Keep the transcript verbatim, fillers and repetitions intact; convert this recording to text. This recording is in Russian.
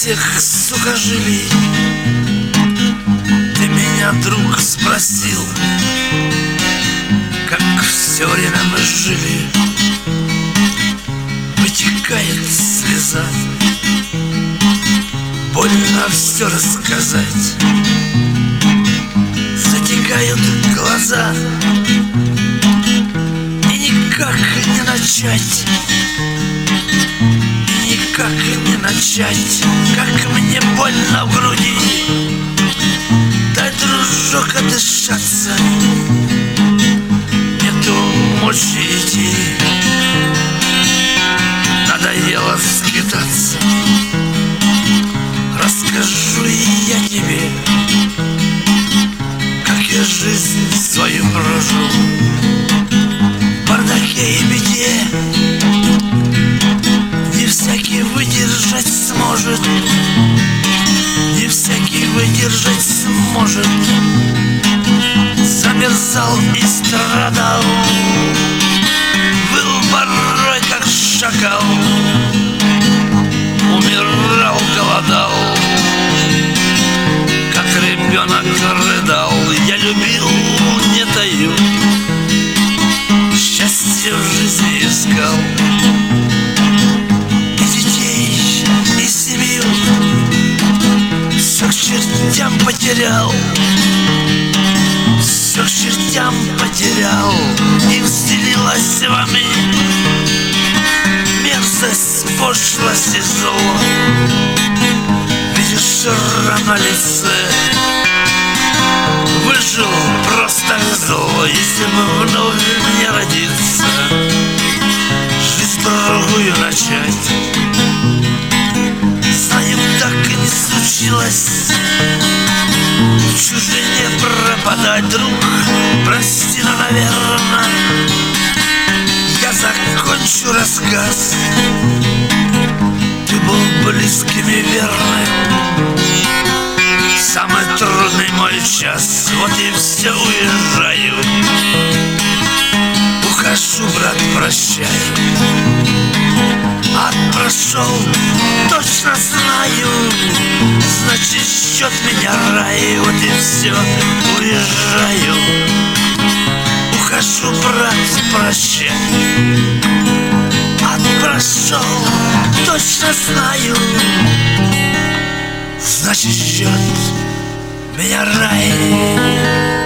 всех сухожилий. Ты меня, друг, спросил, как все время мы жили. Вытекает слеза, больно все рассказать. Затекают глаза, и никак не начать, и никак не начать, как мне больно в груди. Дай, дружок, отдышаться, нету мочи идти. Надоело скитаться, расскажу и я тебе, как я жизнь свою прожил в бардаке и беде. Не всякий выдержать сможет, не всякий выдержать сможет. Замерзал и страдал, был порой как шакал, умирал, голодал, как ребенок рыдал. Я любил, не таю, счастье в жизни искал, и детей, и семью все к чертям потерял, все к чертям потерял. И вселилась во мне мерзость, пошлость и зло. Видишь шрам на лице, выжил просто зло. Если бы вновь не родиться, жизнь другую начать, знаю, так и не случилось. В чужине пропадать, друг, прости, но, наверное, я закончу рассказ. Ты был близким и верным, самый трудный мой час. Вот и все, уезжаю, ухожу, брат, прощай. Ад прошел, точно знаю, значит, ждет меня рай. Вот и все, уезжаю, ухожу, брат, прощай. Ад прошел, точно знаю, значит, ждет меня рай.